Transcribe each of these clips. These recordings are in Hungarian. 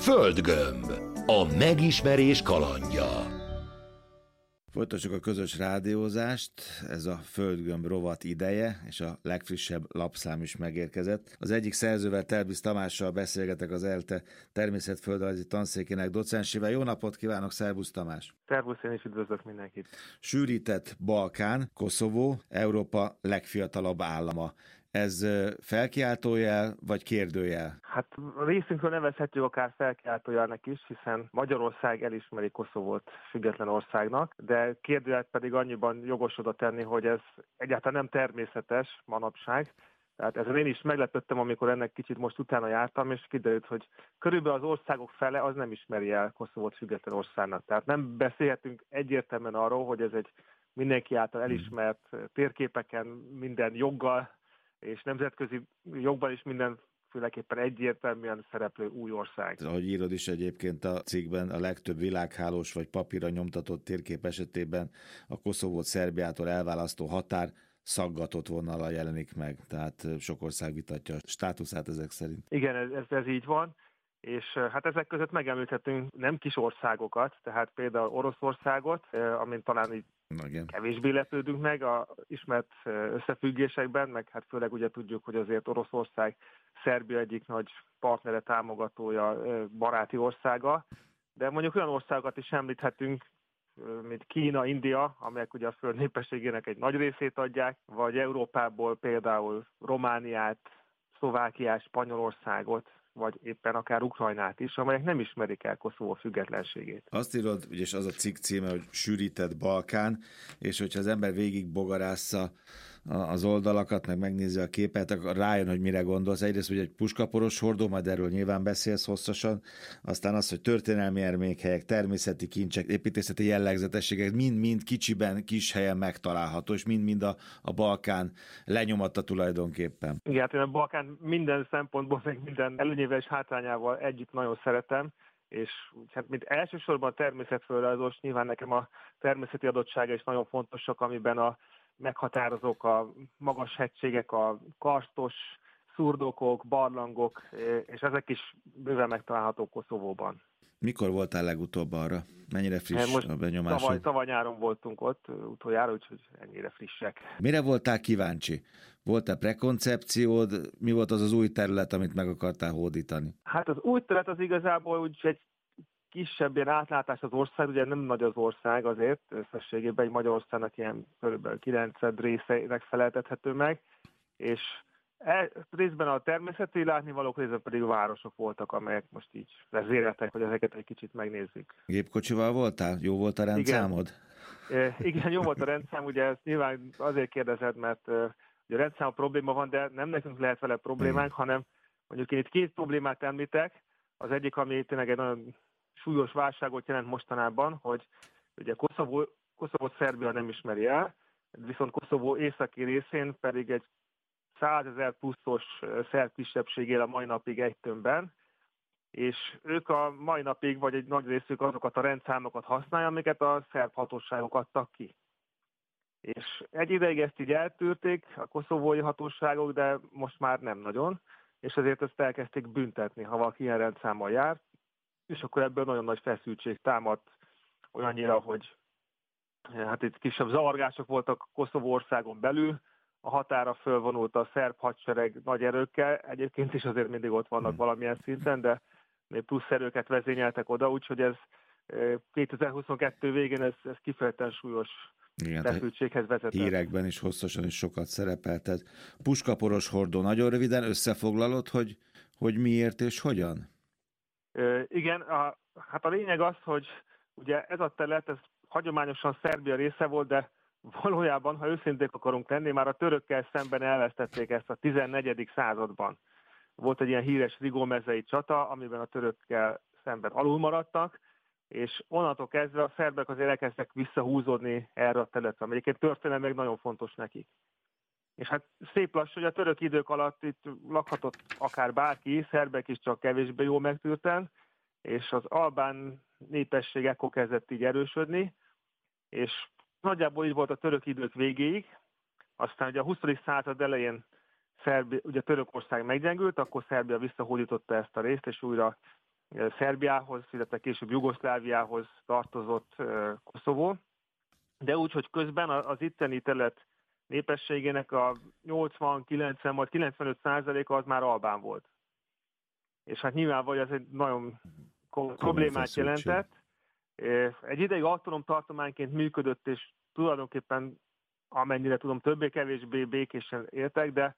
Földgömb. A megismerés kalandja. Folytassuk a közös rádiózást, ez a Földgömb rovat ideje, és a legfrissebb lapszám is megérkezett. Az egyik szerzővel, Terbisz Tamással beszélgetek, az ELTE természetföldrajzi tanszékének docensével. Jó napot kívánok, szervusz Tamás! Szervusz, én is üdvözlök mindenkit! Sűrített Balkán, Koszovó, Európa legfiatalabb állama. Ez felkiáltójel vagy kérdőjel? Hát részünkről nevezhetjük akár felkiáltójelnek is, hiszen Magyarország elismeri Koszovót független országnak, de kérdőjelet pedig annyiban jogos oda tenni, hogy ez egyáltalán nem természetes manapság. Tehát ezen én is meglepődtem, amikor ennek kicsit most utána jártam, és kiderült, hogy körülbelül az országok fele az nem ismeri el Koszovót független országnak. Tehát nem beszélhetünk egyértelműen arról, hogy ez egy mindenki által elismert térképeken minden joggal, és nemzetközi jogban is mindenféleképpen egyértelműen szereplő új ország. Ahogy írod is egyébként a cikkben, a legtöbb világhálós vagy papírra nyomtatott térkép esetében a Koszovót Szerbiától elválasztó határ szaggatott vonallal jelenik meg. Tehát sok ország vitatja a státuszát ezek szerint. Igen, ez így van. És hát ezek között megemlíthetünk nem kis országokat, tehát például Oroszországot, amin talán így kevésbé lepődünk meg a ismert összefüggésekben, meg hát főleg ugye tudjuk, hogy azért Oroszország Szerbia egyik nagy partnere, támogatója, baráti országa, de mondjuk olyan országokat is említhetünk, mint Kína, India, amelyek ugye a föld népességének egy nagy részét adják, vagy Európából például Romániát, Szlovákiát, Spanyolországot, vagy éppen akár Ukrajnát is, amelyek nem ismerik el Koszovó függetlenségét. Azt írod, és az a cikk címe, hogy Sűrített Balkán, és hogyha az ember végig bogarásza az oldalakat, meg megnézi a képet, akkor rájön, hogy mire gondolsz. Egyrészt, hogy egy puskaporos hordó, majd erről nyilván beszélsz hosszasan, aztán az, hogy történelmi emlékhelyek, természeti kincsek, építészeti jellegzetességek mind-mind kicsiben, kis helyen megtalálható, és mind-mind a Balkán lenyomata tulajdonképpen. Igen, hát én a Balkán minden szempontból, meg minden előnyével és hátrányával együtt nagyon szeretem, és hát mint elsősorban természetföldrajzos, nyilván nekem a természeti adottsága is nagyon fontosak, amiben meghatározók a magas hegységek, a karstos szurdokok, barlangok, és ezek is bőven megtalálhatók Koszovóban. Mikor voltál legutóbb arra? Mennyire friss a benyomásod? Tavaly nyáron voltunk ott utoljára, úgyhogy ennyire frissek. Mire voltál kíváncsi? Volt-e prekoncepciód? Mi volt az új terület, amit meg akartál hódítani? Hát az új terület az igazából úgy egy kisebb ilyen átlátás az ország, ugye nem nagy az ország azért, összességében egy Magyarországnak ilyen kb. 9 részeinek feleltethető meg, és részben a természeti látnivalók, részben pedig a városok voltak, amelyek most így vezéreltek, hogy ezeket egy kicsit megnézzük. Gépkocsival voltál? Jó volt a rendszámod? Igen, jó volt a rendszám, ugye ezt nyilván azért kérdezed, mert ugye a rendszám probléma van, de nem nekünk lehet vele problémánk, hanem mondjuk én itt két problémát említek. Az egyik, ami tényleg egy nagyon súlyos válságot jelent mostanában, hogy ugye Koszovót Szerbia nem ismeri el, viszont Koszovó északi részén pedig egy 100 000 pluszos szerb kisebbség él a mai napig egy tömbben, és ők a mai napig, vagy egy nagy részük azokat a rendszámokat használja, amiket a szerb hatóságok adtak ki. És egy ideig ezt így eltűrték a koszovói hatóságok, de most már nem nagyon, és ezért ezt elkezdték büntetni, ha valaki ilyen rendszámmal jár, és akkor ebből nagyon nagy feszültség támadt olyannyira, hogy hát itt kisebb zavargások voltak Koszovó országon belül, a határa fölvonult a szerb hadsereg nagy erőkkel, egyébként is azért mindig ott vannak valamilyen szinten, de még plusz erőket vezényeltek oda, úgyhogy ez 2022 végén ez kifejezetten súlyos feszültséghez vezetett. Hírekben is hosszasan is sokat szerepelted. Puskaporos hordó, nagyon röviden összefoglalod, hogy miért és hogyan? Igen, hát a lényeg az, hogy ugye ez a terület, ez hagyományosan Szerbia része volt, de valójában, ha őszinték akarunk lenni, már a törökkel szemben elvesztették ezt a 14. században. Volt egy ilyen híres Rigómezei csata, amiben a törökkel szemben alul maradtak, és onnantól kezdve a szerbek azért elkezdtek visszahúzódni erre a területre, ami egyébként történelmileg nagyon fontos nekik. És hát szép lassan, hogy a török idők alatt itt lakhatott akár bárki, szerbek is csak kevésbé jól megtűrten, és az albán népesség ekkor kezdett így erősödni, és nagyjából így volt a török idők végéig, aztán ugye a 20. század elején ugye Törökország meggyengült, akkor Szerbia visszahódította ezt a részt, és újra Szerbiához, illetve később Jugoszláviához tartozott Koszovó, de úgy, hogy közben az itteni terület népességének a 80-90, majd 95%-a az már albán volt. És hát nyilvánvalóan ez egy nagyon problémát jelentett. Egy ideig autonóm tartományként működött, és tulajdonképpen amennyire tudom, többé-kevésbé békésen éltek, de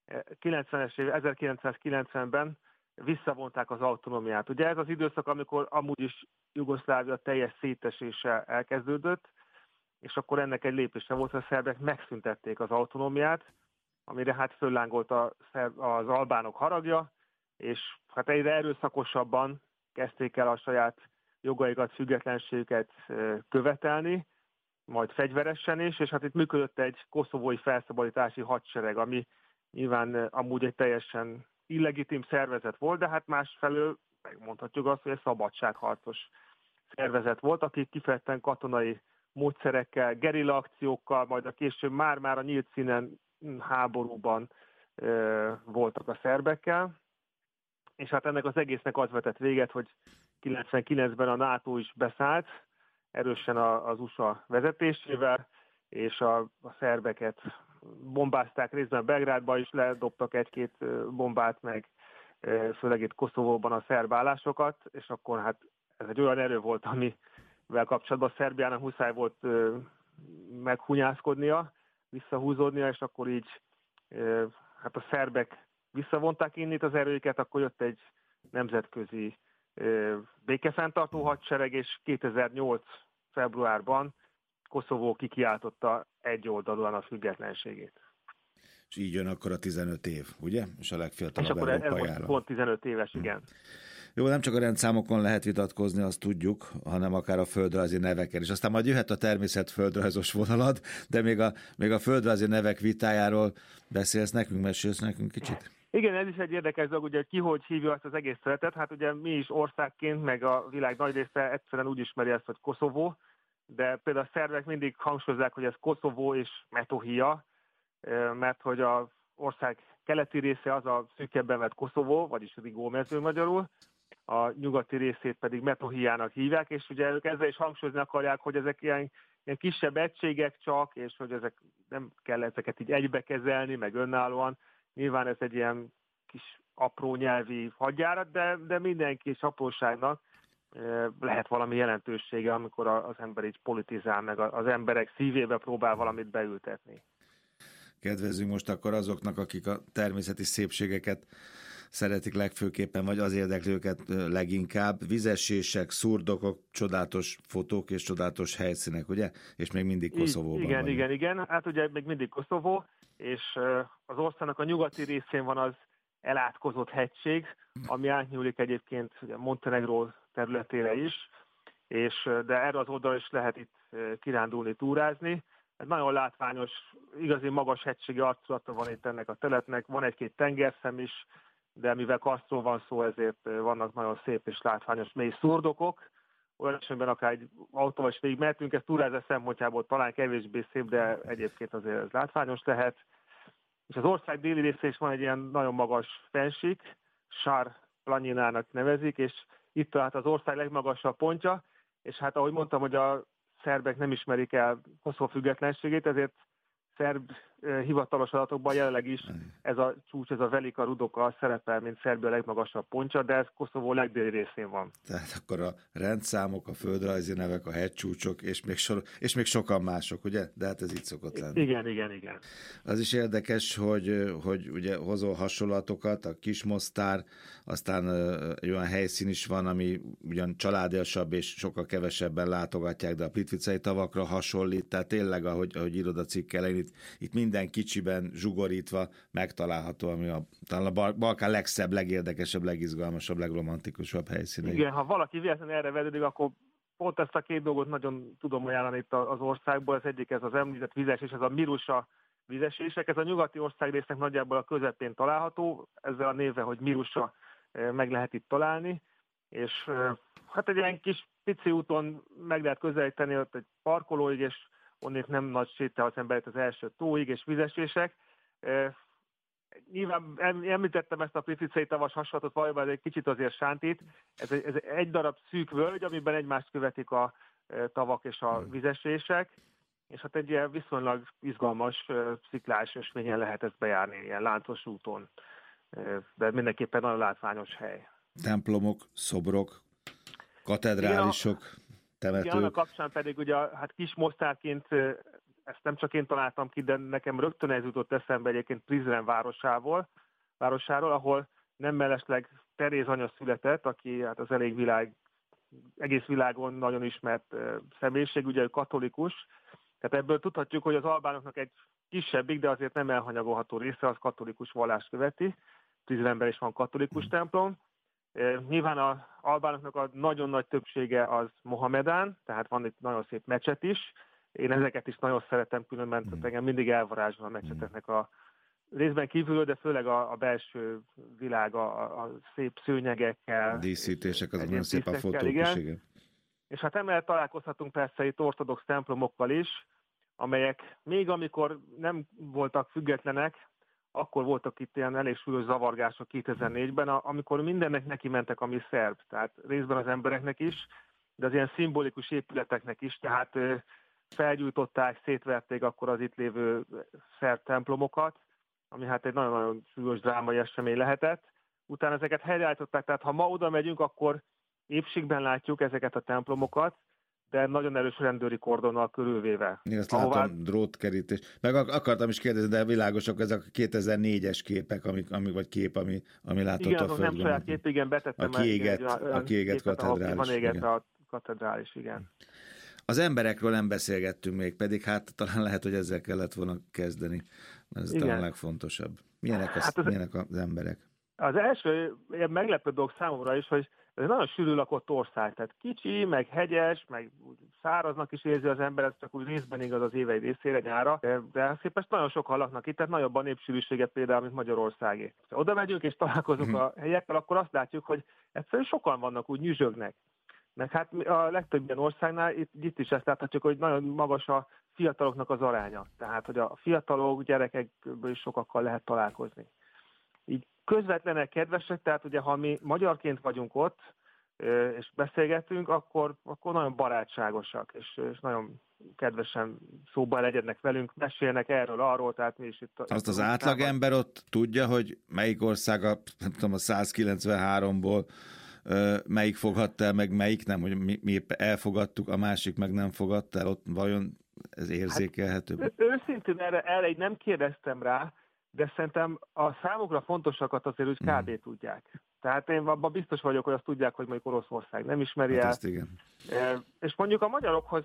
1990-ben visszavonták az autonómiát. Ugye ez az időszak, amikor amúgy is Jugoszlávia teljes szétesése elkezdődött, és akkor ennek egy lépése volt, hogy a szerbek megszüntették az autonómiát, amire hát föllángolt az albánok haragja, és hát egyre erőszakosabban kezdték el a saját jogaikat, függetlenségüket követelni, majd fegyveresen is, és hát itt működött egy koszovói felszabadítási hadsereg, ami nyilván amúgy egy teljesen illegitim szervezet volt, de hát másfelől megmondhatjuk azt, hogy egy szabadságharcos szervezet volt, akik kifejezetten katonai módszerekkel, gerilla akciókkal, majd a később már a nyílt színen háborúban voltak a szerbekkel, és hát ennek az egésznek az vetett véget, hogy 99-ben a NATO is beszállt, erősen az USA vezetésével, és a szerbeket bombázták részben Belgrádba is, ledobtak egy-két bombát, meg főleg itt Koszovóban a szerb állásokat, és akkor hát ez egy olyan erő volt, amivel kapcsolatban Szerbiának muszáj volt meghunyászkodnia, visszahúzódnia, és akkor így hát a szerbek visszavonták innét az erőiket, akkor jött egy nemzetközi békefenntartó hadsereg, és 2008. februárban Koszovó kikiáltotta egyoldalúan a függetlenségét. És így jön akkor a 15 év, ugye? És a legfiatalabb európai állam. És akkor ez pont 15 éves, igen. Jó, nem csak a rendszámokon lehet vitatkozni, azt tudjuk, hanem akár a földrajzi neveken. És aztán majd jöhet a természetföldrajzos vonalad, de még a földrajzi nevek vitájáról beszélsz nekünk, mesélsz nekünk kicsit? Igen, ez is egy érdekes dolog, ugye ki hogy hívja ezt az egész területet. Hát ugye mi is országként, meg a világ nagy része egyszerűen úgy ismeri ezt, hogy Koszovó, de például a szerbek mindig hangsúlyozzák, hogy ez Koszovó és Metohija, mert hogy az ország keleti része az a szűkebben vett Koszovó, vagyis Rigómező magyarul, a nyugati részét pedig Metohijának hívják, és ugye ők ezzel is hangsúlyozni akarják, hogy ezek ilyen kisebb egységek csak, és hogy ezek nem kell ezeket így egybe kezelni, meg önállóan. Nyilván ez egy ilyen kis apró nyelvi hadjárat, de minden kis apróságnak lehet valami jelentősége, amikor az ember így politizál, meg az emberek szívébe próbál valamit beültetni. Kedvezzünk most akkor azoknak, akik a természeti szépségeket szeretik legfőképpen, vagy az érdekli őket leginkább. Vizesések, szurdokok, csodálatos fotók és csodálatos helyszínek, ugye? És még mindig Koszovóban. Igen. Hát ugye még mindig Koszovó, és az országnak a nyugati részén van az elátkozott hegység, ami átnyúlik egyébként ugye Montenegró területére is, de erre az oldalra is lehet itt kirándulni, túrázni. Ez nagyon látványos, igazi magas hegységi arculata van itt ennek a területnek, van egy-két tengerszem is, de mivel karsztról van szó, ezért vannak nagyon szép és látványos mély szurdokok. Olyan esetben akár egy autóval is végig mehetünk, ez túrázás szempontjából talán kevésbé szép, de egyébként azért ez látványos lehet. És az ország déli részén is van egy ilyen nagyon magas fennsík, Sár Planinának nevezik, és itt talált az ország legmagasabb pontja, és hát ahogy mondtam, hogy a szerbek nem ismerik el Koszovó függetlenségét, ezért szerb hivatalos adatokban jelenleg is ez a csúcs, ez a Velika Rudoka szerepel, mint Szerbia legmagasabb pontja, de ez Koszovó legdéli részén van. Tehát akkor a rendszámok, a földrajzi nevek, a hegycsúcsok, és még sokan mások, ugye? De hát ez így szokott lenni. Igen. Az is érdekes, hogy ugye hozol hasonlatokat, a Kismosztár, aztán egy olyan helyszín is van, ami ugyan családiasabb, és sokkal kevesebben látogatják, de a Plitvicei tavakra hasonlít, tehát tényleg, ahogy írod a cikk elején, itt minden kicsiben zsugorítva megtalálható, ami talán a Balkán legszebb, legérdekesebb, legizgalmasabb, legromantikusabb helyszíne. Igen, ha valaki véletlenül erre vedődik, akkor pont ezt a két dolgot nagyon tudom ajánlani itt az országból. Az egyik ez az említett vizesés, ez a Mirusa vizesések. Ez a nyugati országrésznek nagyjából a közepén található, ezzel a névvel, hogy Mirusa meg lehet itt találni, és hát egy ilyen kis pici úton meg lehet közelíteni ott egy parkolóig, és onnét nem nagy sétál az ember az első tóig, és vizesések. Nyilván említettem ezt a Plitvice tavas hasonlatot, valójában egy kicsit azért sántít. Ez egy darab szűk völgy, amiben egymást követik a tavak és a vizesések, és hát egy ilyen viszonylag izgalmas sziklás ösvényen lehet ezt bejárni, ilyen láncos úton. De mindenképpen nagyon látványos hely. Templomok, szobrok, katedrálisok, temetők. Igen, annak kapcsán pedig ugye hát kis mostárként, ezt nem csak én találtam ki, de nekem rögtön ez jutott eszembe egyébként Prizren városáról, ahol nem mellesleg Teréz anya született, aki hát az egész világon nagyon ismert személyiség, ugye ő katolikus. Tehát ebből tudhatjuk, hogy az albánoknak egy kisebbik, de azért nem elhanyagolható része az katolikus vallást követi. Prizrenben is van katolikus templom. Nyilván az albánoknak a nagyon nagy többsége az Mohamedán, tehát van itt nagyon szép mecset is. Én ezeket is nagyon szeretem, különben engem mindig elvarázsol a mecseteknek a részben kívülről, de főleg a belső világ, a szép szőnyegekkel. Díszítések, az nagyon szép a fotók is, igen. És hát emellett találkozhatunk persze itt ortodox templomokkal is, amelyek még amikor nem voltak függetlenek, akkor voltak itt ilyen elég súlyos zavargások 2004-ben, amikor mindennek neki mentek, ami szerb, tehát részben az embereknek is, de az ilyen szimbolikus épületeknek is, tehát felgyújtották, szétverték akkor az itt lévő szerb templomokat, ami hát egy nagyon-nagyon súlyos drámai esemény lehetett. Utána ezeket helyreállították, tehát ha ma oda megyünk, akkor épségben látjuk ezeket a templomokat, de nagyon erős rendőri kordonnal körülvéve. Én azt látom, drótkerítés. Meg akartam is kérdezni, de világosok ezek a 2004-es képek, vagy kép, ami látott igen, a földön. Igen, nem saját kép, igen, betettem a kiégett katedrális. Van égett a katedrális, igen. Az emberekről nem beszélgettünk még, pedig hát talán lehet, hogy ezzel kellett volna kezdeni. Ez talán a legfontosabb. Milyenek az emberek? Az első ilyen meglepő dolog számomra is, hogy ez egy nagyon sűrű lakott ország, tehát kicsi, meg hegyes, meg száraznak is érzi az ember, ez csak úgy részben igaz az évei részére, nyára, de szépen nagyon sokan laknak itt, tehát nagyobb a népsűrűsége például, mint Magyarországé. Ha oda megyünk és találkozunk a helyekkel, akkor azt látjuk, hogy egyszerűen sokan vannak, úgy nyüzsögnek. Meg hát a legtöbb ilyen országnál itt is ezt láthatjuk, hogy nagyon magas a fiataloknak az aránya. Tehát, hogy a fiatalok, gyerekekből is sokakkal lehet találkozni. Így közvetlenek, kedvesek, tehát ugye ha mi magyarként vagyunk ott, és beszélgetünk, akkor nagyon barátságosak, és nagyon kedvesen szóba legyednek velünk, mesélnek erről, arról, tehát mi is itt... Azt az átlagember ott tudja, hogy melyik ország a 193-ból melyik fogadta el, meg melyik nem, hogy mi elfogadtuk, a másik meg nem fogadta el, ott vajon ez érzékelhető? Hát, őszintén erre így nem kérdeztem rá, de szerintem a számukra fontosakat azért úgy kb. Tudják. Tehát én abban biztos vagyok, hogy azt tudják, hogy mondjuk Oroszország nem ismeri el. Hát igen. És mondjuk a magyarokhoz,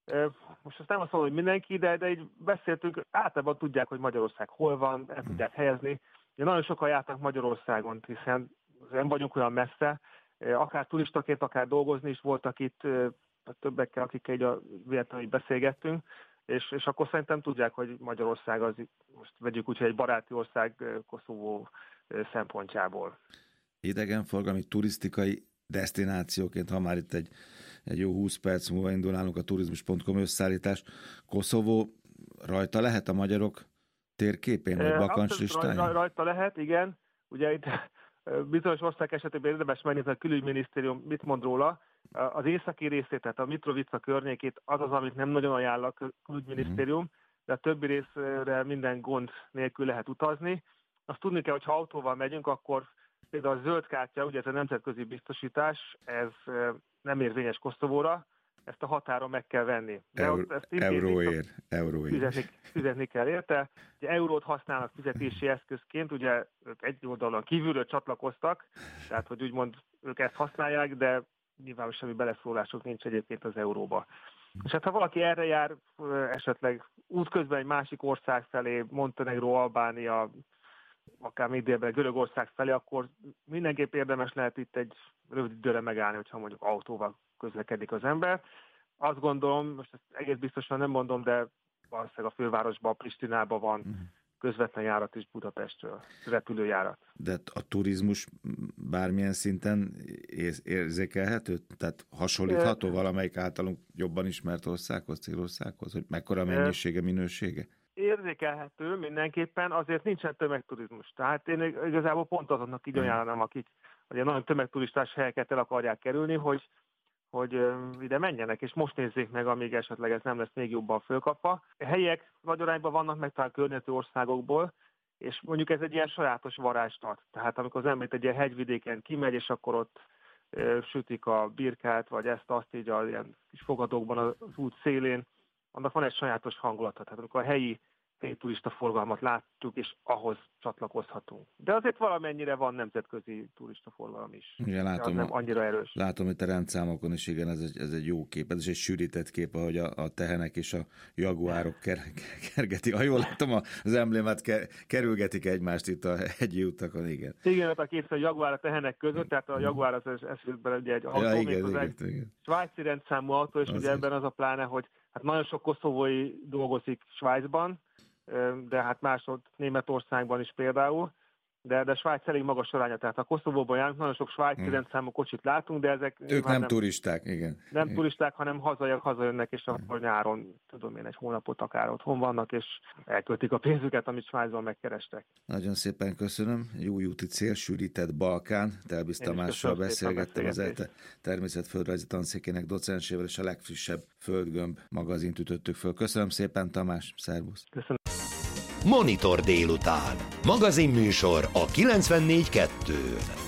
most azt nem azt mondom, hogy mindenki, de így beszéltünk, általában tudják, hogy Magyarország hol van, el tudják helyezni. Nagyon sokan jártak Magyarországon, hiszen nem vagyunk olyan messze, akár turistaként, akár dolgozni is voltak itt többekkel, akikkel így véletlenül beszélgettünk, és akkor szerintem tudják, hogy Magyarország az, most vegyük úgy, hogy egy baráti ország Koszovó szempontjából. Idegenforgalmi, turisztikai desztinációként, ha már itt egy jó 20 perc múlva indul nálunk a turizmus.com összeállítás, Koszovó rajta lehet a magyarok térképén, vagy bakancslistáján? Rajta lehet, igen. Ugye itt bizonyos ország esetében érdemes megnézni, a külügyminisztérium mit mond róla. Az északi részét, tehát a Mitrovica környékét, az, amit nem nagyon ajánl a külügyminisztérium, de a többi részre minden gond nélkül lehet utazni. Azt tudni kell, hogy ha autóval megyünk, akkor például a zöld kártya, ugye ez a nemzetközi biztosítás, ez nem érvényes Koszovóra, ezt a határon meg kell venni. Euróért. Fizetni kell érte. Ugye eurót használnak fizetési eszközként, ugye ők egy oldalon kívülről csatlakoztak, tehát hogy úgymond ők ezt használják, de nyilván semmi beleszólásuk nincs egyébként az euróba. És hát ha valaki erre jár, esetleg útközben egy másik ország felé, Montenegro, Albánia, akár még délben Görögország felé, akkor mindenképp érdemes lehet itt egy rövid időre megállni, hogyha mondjuk autóval közlekedik az ember. Azt gondolom, most ezt egész biztosan nem mondom, de valószínűleg a fővárosban, Pristinában van közvetlen járat is Budapestről, repülőjárat. De a turizmus bármilyen szinten érzékelhető? Tehát hasonlítható valamelyik általunk jobban ismert országhoz, célországhoz, hogy mekkora mennyisége, minősége? érzékelhető mindenképpen, azért nincsen tömegturizmus. Tehát én igazából pont azoknak így ajánlanám, akik ugye nagyon tömegturistás helyeket el akarják kerülni, hogy ide menjenek, és most nézzék meg, amíg esetleg ez nem lesz még jobban fölkapva. Helyek nagy arányban vannak meg talán környező országokból, és mondjuk ez egy ilyen sajátos varázslat. Tehát amikor az ember egy ilyen hegyvidéken kimegy, és akkor ott sütik a birkát, vagy ezt-azt így a ilyen kis fogadókban az út szélén, annak van egy sajátos hangulata. Tehát amikor a helyi turista forgalmat látjuk, és ahhoz csatlakozhatunk. De azért valamennyire van nemzetközi turista forgalom is. Igen, látom, nem annyira erős. Látom itt a rendszámokon is, igen, ez egy jó kép. Ez is egy sűrített kép, ahogy a tehenek és a jaguárok kergetik. Ha jól látom, az emblémát kerülgetik egymást itt a hegyi utakon, igen. Igen, hát a két jaguár a tehenek között, tehát a jaguár az eszültben ugye egy autó, igen. Svájci rendszámú autó, és ugye ebben az a pláne, hogy hát nagyon sok koszovói dolgozik Svájcban, de hát másod Németországban is például, de Svájc elég magas aránya, tehát a Koszovóban járunk, nagyon sok svájci rendszámú kocsit látunk, de ezek... Ők nem turisták, igen. Nem igen. Turisták, hanem hazajönnek, és akkor nyáron, tudom én, egy hónapot akár otthon vannak, és elköltik a pénzüket, amit Svájcban megkerestek. Nagyon szépen köszönöm. Jó úti cél, sűrített Balkán. Telbisz Tamással beszélgettem, az ELTE természetföldrajzi tanszékének docensével, és a legfrissebb Földgömb magazint ütöttük föl. Köszönöm szépen, Tamás, szervusz. Köszönöm. Monitor délután. Magazinműsor a 94.2-n.